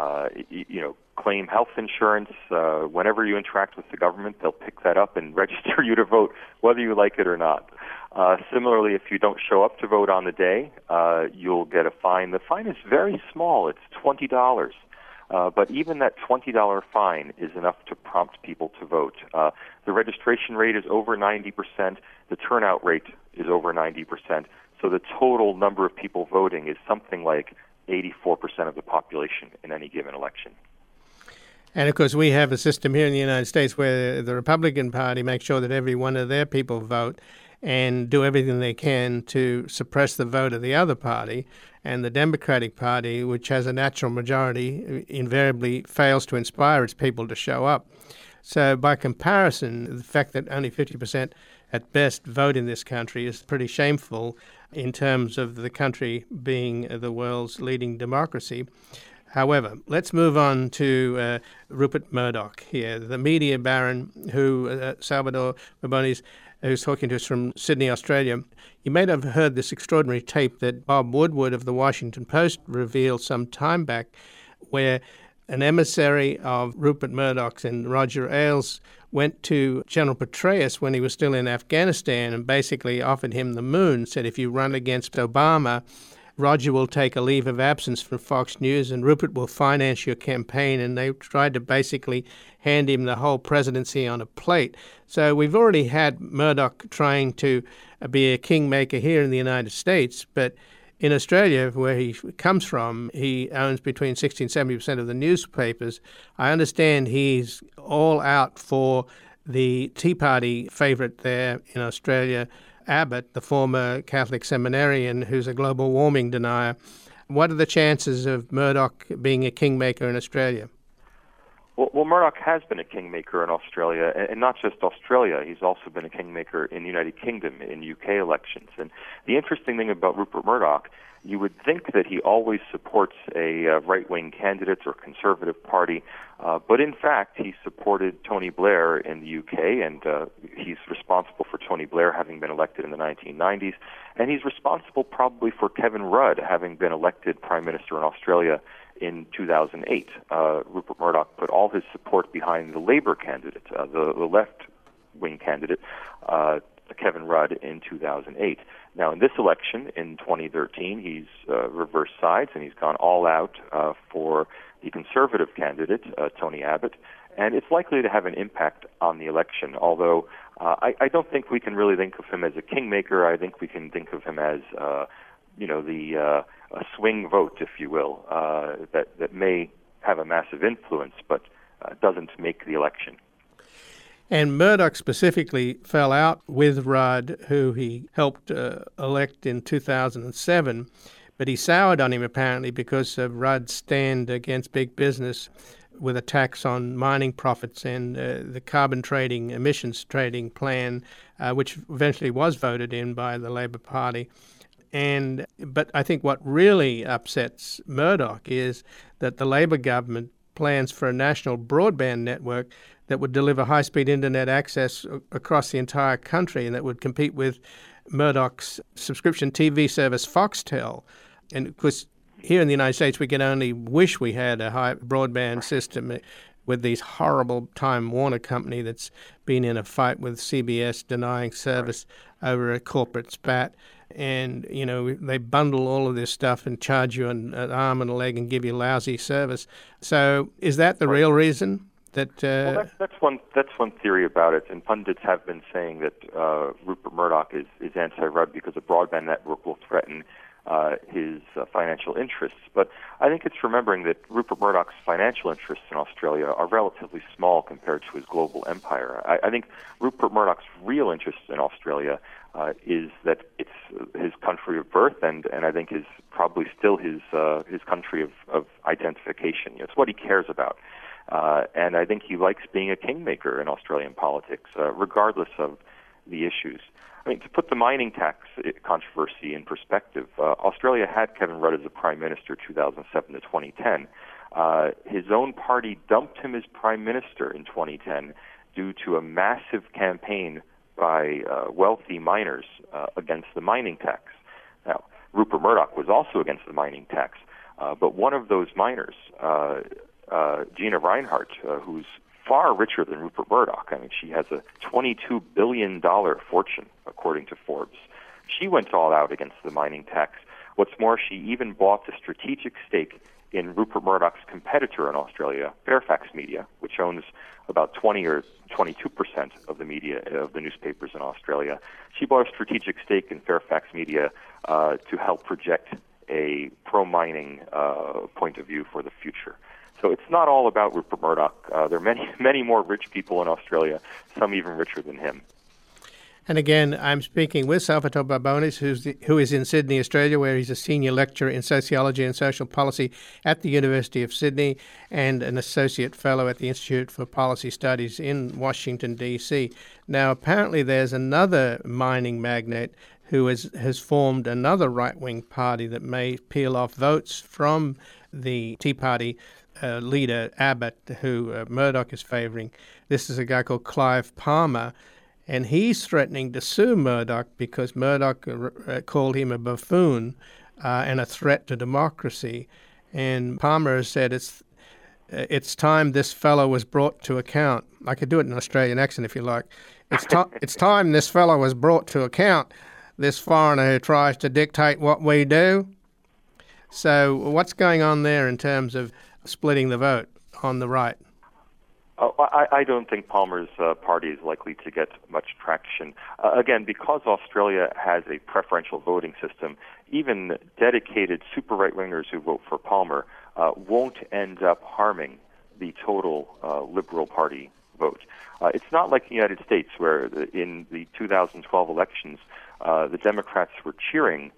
claim health insurance, whenever you interact with the government, they'll pick that up and register you to vote, whether you like it or not. Similarly, if you don't show up to vote on the day, you'll get a fine. The fine is very small. It's $20. But even that $20 fine is enough to prompt people to vote. The registration rate is over 90%. The turnout rate is over 90%. So the total number of people voting is something like 84% of the population in any given election. And, of course, we have a system here in the United States where the Republican Party makes sure that every one of their people vote and do everything they can to suppress the vote of the other party. And the Democratic Party, which has a natural majority, invariably fails to inspire its people to show up. So by comparison, the fact that only 50% at best vote in this country is pretty shameful in terms of the country being the world's leading democracy. However, let's move on to Rupert Murdoch here, the media baron who Salvador Babones, who's talking to us from Sydney, Australia. You may have heard this extraordinary tape that Bob Woodward of the Washington Post revealed some time back, where an emissary of Rupert Murdoch's and Roger Ailes went to General Petraeus when he was still in Afghanistan and basically offered him the moon, said if you run against Obama, Roger will take a leave of absence from Fox News and Rupert will finance your campaign. And they tried to basically hand him the whole presidency on a plate. So we've already had Murdoch trying to be a kingmaker here in the United States, but in Australia, where he comes from, he owns between 60 and 70% of the newspapers. I understand he's all out for the Tea Party favourite there in Australia, Abbott, the former Catholic seminarian who's a global warming denier. What are the chances of Murdoch being a kingmaker in Australia? Well, Murdoch has been a kingmaker in Australia, and not just Australia. He's also been a kingmaker in the United Kingdom, in UK elections. And the interesting thing about Rupert Murdoch, you would think that he always supports a right-wing candidate or Conservative Party, but in fact he supported Tony Blair in the UK, and he's responsible for Tony Blair having been elected in the 1990s, and he's responsible probably for Kevin Rudd having been elected Prime Minister in Australia in 2008. Rupert Murdoch put all his support behind the Labour candidate, the left-wing candidate, Kevin Rudd, in 2008. Now, in this election, in 2013, he's reversed sides and he's gone all out for the Conservative candidate, Tony Abbott, and it's likely to have an impact on the election, although I don't think we can really think of him as a kingmaker. I think we can think of him as, a swing vote, if you will, that may have a massive influence, but doesn't make the election. And Murdoch specifically fell out with Rudd, who he helped elect in 2007, but he soured on him apparently because of Rudd's stand against big business with a tax on mining profits and the carbon trading, emissions trading plan, which eventually was voted in by the Labour Party. But I think what really upsets Murdoch is that the Labour government plans for a national broadband network that would deliver high-speed internet access across the entire country and that would compete with Murdoch's subscription TV service Foxtel. And of course, here in the United States, we can only wish we had a high broadband system with these horrible Time Warner company that's been in a fight with CBS denying service over a corporate spat. And, they bundle all of this stuff and charge you an arm and a leg and give you lousy service. So is that the real reason? Well, that's one theory about it, and pundits have been saying that Rupert Murdoch is anti-Rudd because a broadband network will threaten his financial interests. But I think it's remembering that Rupert Murdoch's financial interests in Australia are relatively small compared to his global empire. I think Rupert Murdoch's real interest in Australia is that it's his country of birth, and I think is probably still his country of identification. It's what he cares about. And I think he likes being a kingmaker in Australian politics, regardless of the issues. I mean, to put the mining tax controversy in perspective, Australia had Kevin Rudd as a prime minister 2007 to 2010. His own party dumped him as prime minister in 2010 due to a massive campaign by wealthy miners against the mining tax. Now, Rupert Murdoch was also against the mining tax, but one of those miners, Gina Rinehart, who's far richer than Rupert Murdoch. I mean, she has a $22 billion fortune, according to Forbes. She went all out against the mining tax. What's more, she even bought a strategic stake in Rupert Murdoch's competitor in Australia, Fairfax Media, which owns about 20 or 22% of the media, of the newspapers in Australia. She bought a strategic stake in Fairfax Media to help project a pro-mining point of view for the future. So it's not all about Rupert Murdoch. There are many, many more rich people in Australia, some even richer than him. And again, I'm speaking with Salvatore Barbones, who is in Sydney, Australia, where he's a senior lecturer in sociology and social policy at the University of Sydney and an associate fellow at the Institute for Policy Studies in Washington, D.C. Now, apparently there's another mining magnate who has formed another right-wing party that may peel off votes from the Tea Party leader, Abbott, who Murdoch is favouring. This is a guy called Clive Palmer, and he's threatening to sue Murdoch because Murdoch called him a buffoon and a threat to democracy. And Palmer has said it's time this fellow was brought to account. I could do it in an Australian accent if you like. It's time this fellow was brought to account, this foreigner who tries to dictate what we do. So what's going on there in terms of splitting the vote on the right? I don't think Palmer's party is likely to get much traction. Again, because Australia has a preferential voting system, even dedicated super right-wingers who vote for Palmer won't end up harming the total Liberal Party vote. It's not like the United States, where in the 2012 elections, the Democrats were cheering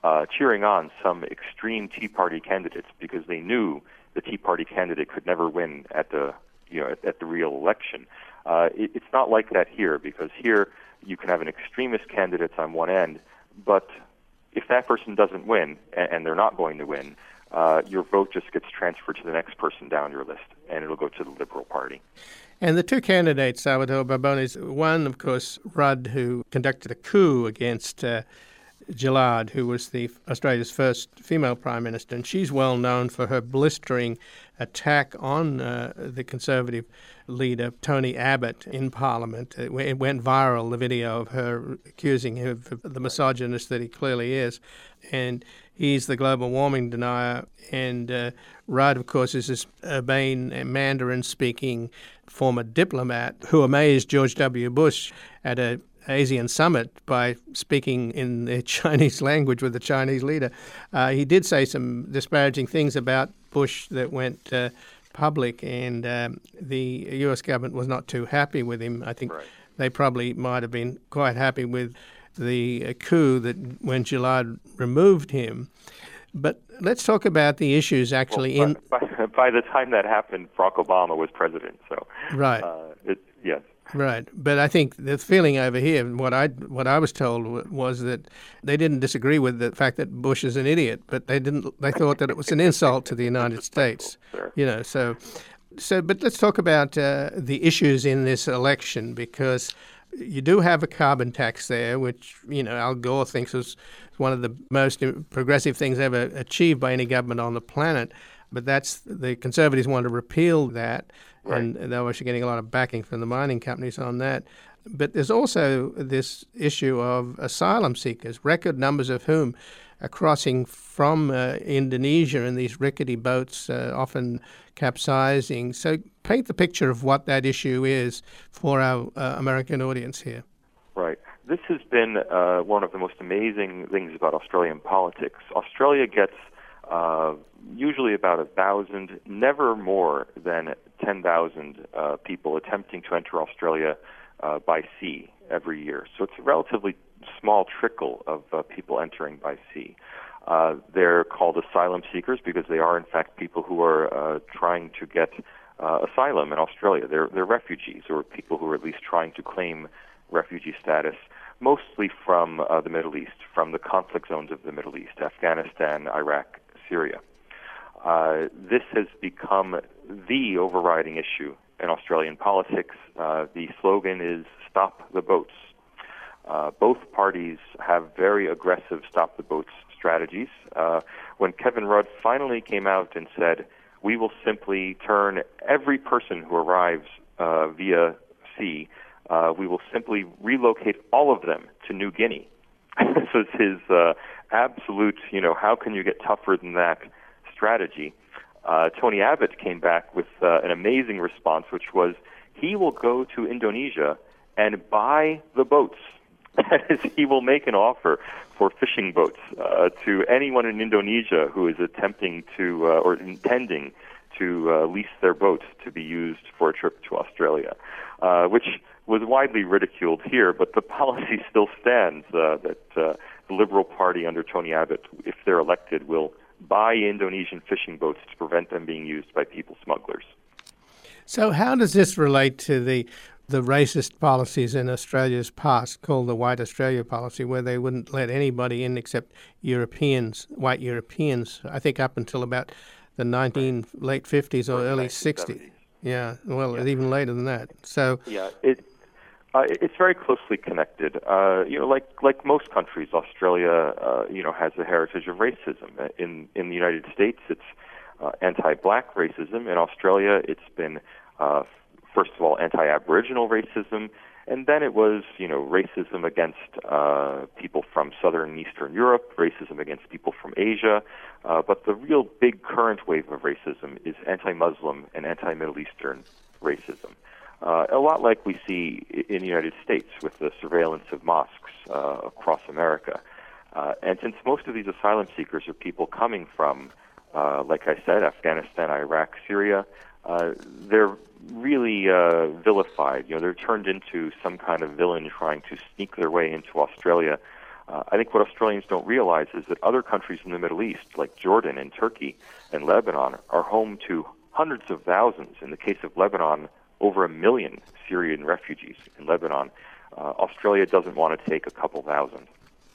on some extreme Tea Party candidates because they knew the Tea Party candidate could never win at the real election. It's not like that here, because here you can have an extremist candidate on one end, but if that person doesn't win, and they're not going to win, your vote just gets transferred to the next person down your list, and it'll go to the Liberal Party. And the two candidates, Salvatore Barbones, one, of course, Rudd, who conducted a coup against Gillard, who was Australia's first female Prime Minister, and she's well known for her blistering attack on the Conservative leader, Tony Abbott, in Parliament. It went viral, the video of her accusing him of the misogynist that he clearly is. And he's the global warming denier. And Rudd, of course, is this urbane Mandarin-speaking former diplomat who amazed George W. Bush at a ASEAN summit by speaking in the Chinese language with the Chinese leader. He did say some disparaging things about Bush that went public, and the U.S. government was not too happy with him. I think they probably might have been quite happy with the coup that when Gillard removed him. But let's talk about the issues actually by the time that happened, Barack Obama was president. So right. Yes. Right, but I think the feeling over here, what I was told was that they didn't disagree with the fact that Bush is an idiot, but they thought that it was an insult to the United States. Sure. But let's talk about the issues in this election, because you do have a carbon tax there, which Al Gore thinks was one of the most progressive things ever achieved by any government on the planet. But the Conservatives want to repeal that, and they're actually getting a lot of backing from the mining companies on that. But there's also this issue of asylum seekers, record numbers of whom are crossing from Indonesia in these rickety boats, often capsizing. So paint the picture of what that issue is for our American audience here. Right. This has been one of the most amazing things about Australian politics. Australia gets usually about 1,000, never more than 10,000 people attempting to enter Australia by sea every year. So it's a relatively small trickle of people entering by sea. They're called asylum seekers because they are, in fact, people who are trying to get asylum in Australia. They're refugees, or people who are at least trying to claim refugee status, mostly from the Middle East, from the conflict zones of the Middle East, Afghanistan, Iraq, Syria. This has become the overriding issue in Australian politics. The slogan is "Stop the Boats." Both parties have very aggressive "Stop the Boats" strategies. When Kevin Rudd finally came out and said, "We will simply turn every person who arrives via sea, we will simply relocate all of them to New Guinea." This was his absolute, how can you get tougher than that strategy? Tony Abbott came back with an amazing response, which was he will go to Indonesia and buy the boats. That is, he will make an offer for fishing boats to anyone in Indonesia who is attempting to or intending to lease their boats to be used for a trip to Australia, which was widely ridiculed here, but the policy still stands that the Liberal Party under Tony Abbott, if they're elected, will buy Indonesian fishing boats to prevent them being used by people smugglers. So how does this relate to the racist policies in Australia's past, called the White Australia policy, where they wouldn't let anybody in except Europeans, white Europeans, I think up until about the late 50s or early 60s. Yeah, well, yeah. Even later than that. So yeah, it's very closely connected. Like most countries, Australia, has a heritage of racism. In the United States, it's anti-black racism. In Australia, it's been first of all anti-Aboriginal racism, and then it was racism against people from Southern and Eastern Europe, racism against people from Asia. But the real big current wave of racism is anti-Muslim and anti-Middle Eastern racism. A lot like we see in the United States with the surveillance of mosques across America. And since most of these asylum seekers are people coming from, like I said, Afghanistan, Iraq, Syria, they're really vilified. They're turned into some kind of villain trying to sneak their way into Australia. I think what Australians don't realize is that other countries in the Middle East, like Jordan and Turkey and Lebanon, are home to hundreds of thousands. In the case of Lebanon, over 1 million Syrian refugees in Lebanon. Australia doesn't want to take a couple thousand.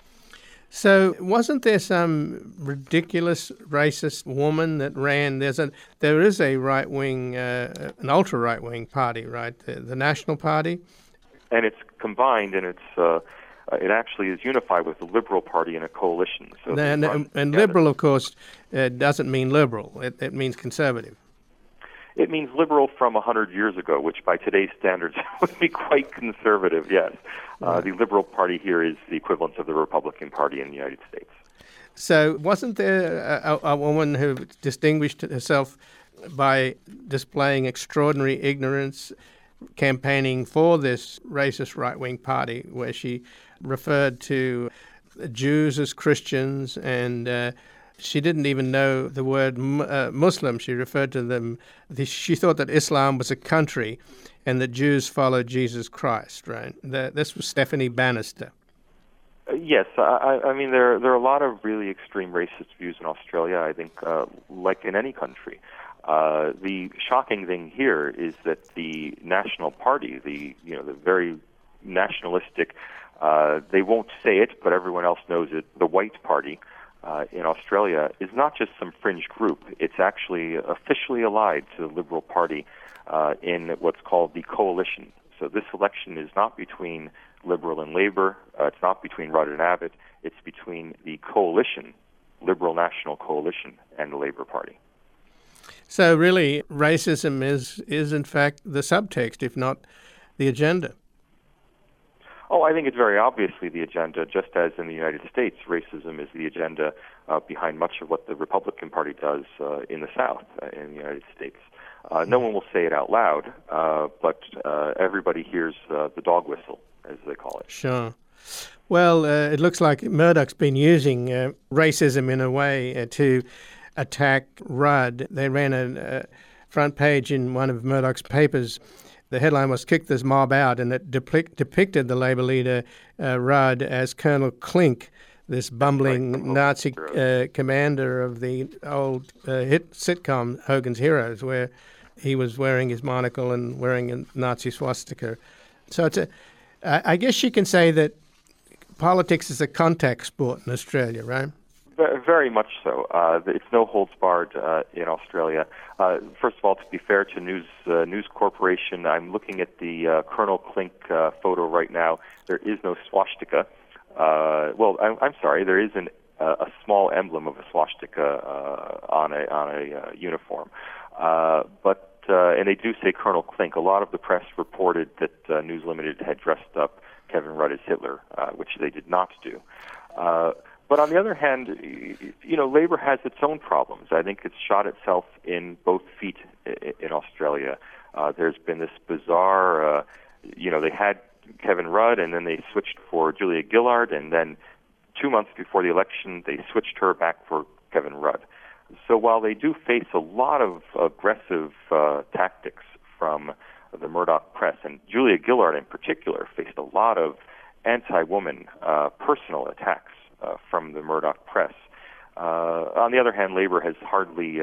So wasn't there some ridiculous racist woman that ran? There is a right-wing, an ultra-right-wing party, right? The National Party? And it's combined, and it actually is unified with the Liberal Party in a coalition. So and Liberal, of course, doesn't mean liberal. It means conservative. It means liberal from 100 years ago, which by today's standards would be quite conservative, yes. The Liberal Party here is the equivalent of the Republican Party in the United States. So wasn't there a woman who distinguished herself by displaying extraordinary ignorance, campaigning for this racist right-wing party, where she referred to Jews as Christians and she didn't even know the word Muslim. She referred to them. She thought that Islam was a country and that Jews followed Jesus Christ, right? This was Stephanie Bannister. Yes. I mean, there are a lot of really extreme racist views in Australia, I think, like in any country. The shocking thing here is that the National Party, the very nationalistic, they won't say it, but everyone else knows it, the White Party, in Australia is not just some fringe group. It's actually officially allied to the Liberal Party in what's called the coalition. So this election is not between Liberal and Labour. It's not between Rudd and Abbott. It's between the coalition, Liberal National Coalition, and the Labour Party. So really, racism is in fact the subtext, if not the agenda. Oh, I think it's very obviously the agenda, just as in the United States, racism is the agenda behind much of what the Republican Party does in the South in the United States. No one will say it out loud, but everybody hears the dog whistle, as they call it. Sure. Well, it looks like Murdoch's been using racism in a way to attack Rudd. They ran a front page in one of Murdoch's papers. The headline was "Kick This Mob Out," and it depicted the Labour leader, Rudd, as Colonel Klink, this bumbling Nazi commander of the old hit sitcom Hogan's Heroes, where he was wearing his monocle and wearing a Nazi swastika. So I guess you can say that politics is a contact sport in Australia, right? Very much so. It's no holds barred in Australia. First of all, to be fair to News Corporation, I'm looking at the Colonel Klink photo right now. There is no swastika. I'm sorry. There is a small emblem of a swastika on a uniform, and they do say Colonel Klink. A lot of the press reported that News Limited had dressed up Kevin Rudd as Hitler, which they did not do. But on the other hand, Labour has its own problems. I think it's shot itself in both feet in Australia. There's been this bizarre, they had Kevin Rudd, and then they switched for Julia Gillard, and then 2 months before the election, they switched her back for Kevin Rudd. So while they do face a lot of aggressive tactics from the Murdoch press, and Julia Gillard in particular faced a lot of anti-woman personal attacks from the Murdoch press. On the other hand, Labour has hardly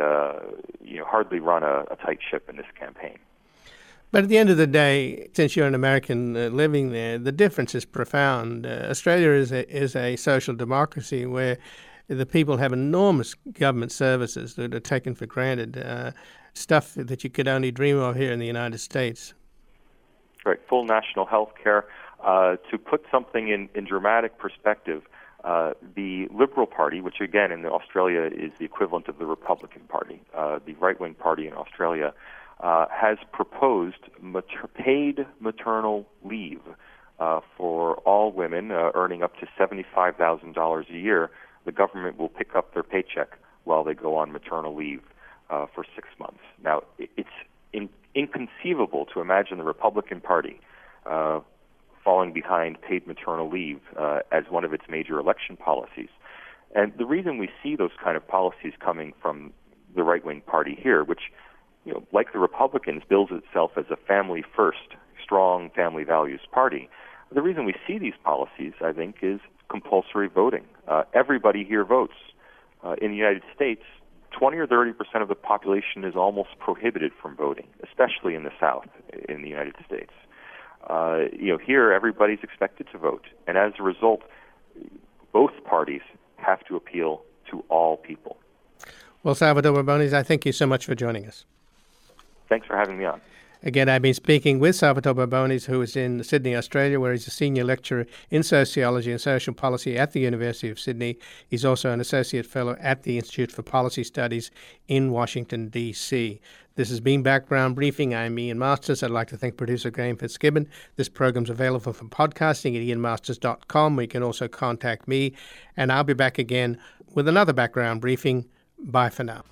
run a tight ship in this campaign. But at the end of the day, since you're an American living there, the difference is profound. Australia is a social democracy where the people have enormous government services that are taken for granted, stuff that you could only dream of here in the United States. Right, full national health care. To put something in dramatic perspective, the Liberal Party, which again in Australia is the equivalent of the Republican Party, the right-wing party in Australia, has proposed paid maternal leave for all women earning up to $75,000 a year. The government will pick up their paycheck while they go on maternal leave for 6 months. Now, it's inconceivable to imagine the Republican Party falling behind paid maternal leave as one of its major election policies. And the reason we see those kind of policies coming from the right-wing party here, which, like the Republicans, bills itself as a family-first, strong family values party, the reason we see these policies, I think, is compulsory voting. Everybody here votes. In the United States, 20 or 30% of the population is almost prohibited from voting, especially in the South in the United States. Here everybody's expected to vote, and as a result, both parties have to appeal to all people. Well, Salvatore Barbones, I thank you so much for joining us. Thanks for having me on. Again, I've been speaking with Salvatore Barbones, who is in Sydney, Australia, where he's a senior lecturer in sociology and social policy at the University of Sydney. He's also an associate fellow at the Institute for Policy Studies in Washington, D.C. This has been Background Briefing. I'm Ian Masters. I'd like to thank producer Graham Fitzgibbon. This program's available for podcasting at ianmasters.com, where you can also contact me. And I'll be back again with another Background Briefing. Bye for now.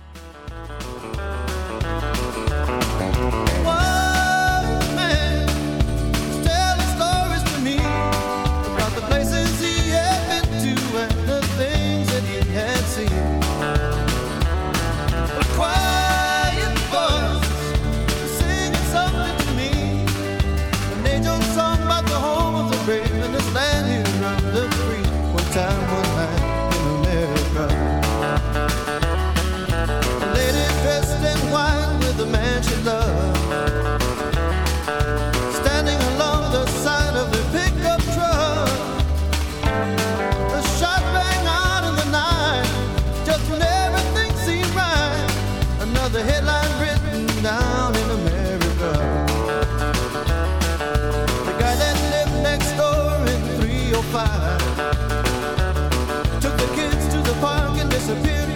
Standing along the side of the pickup truck, a shot rang out in the night, just when everything seemed right. Another headline written down in America. The guy that lived next door in 305 took the kids to the park and disappeared